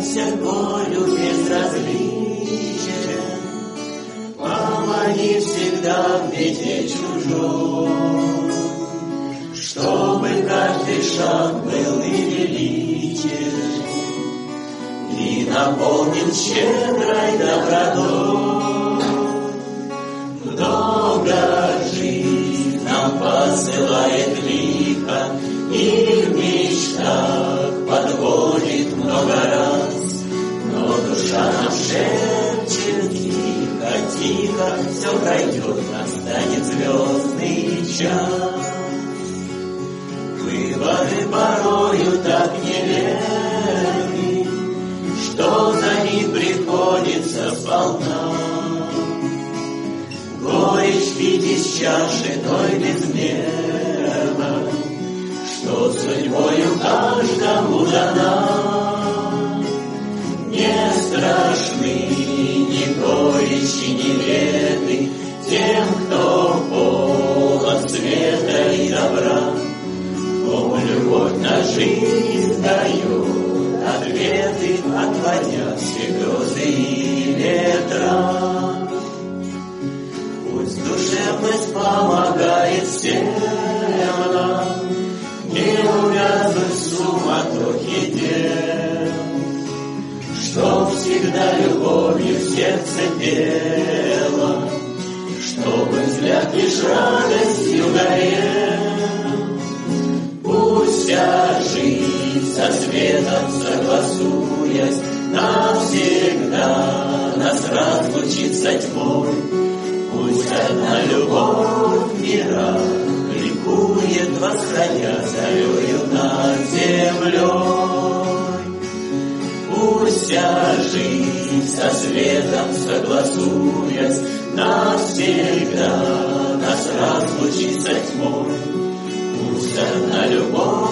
предайся горю безразличия, помоги всегда в беде чужой, чтобы каждый шаг был и величен, и наполнен щедрой добротой. Много жизнь нам посылает лихо, и в мечтах подводит много раз, но душа нам шепчет тихо, тихо, все пройдет, настанет звездный час. Выборы порою так нелепы, что за них приходится сполна. Горечь пить из чаши той безмерно, что судьбою каждому дана. Не страшны ни горечи, ни беды тем, кто полон света и добра. Кому любовь на жизнь дает ответы, отводя все грозы и ветра. Пусть душевность помогает всем нам не увязнуть в суматохе дел, чтоб всегда любовью в сердце пела, чтобы взгляд лишь радостью горел. Пусть вся жизнь со светом согласуясь, навсегда нас разлучит со тьмой. Пусть одна любовь в мирах ликует, восходя зарёю над землей. Пусть вся жизнь со светом согласуясь, навсегда нас разлучит со тьмой. Пусть одна любовь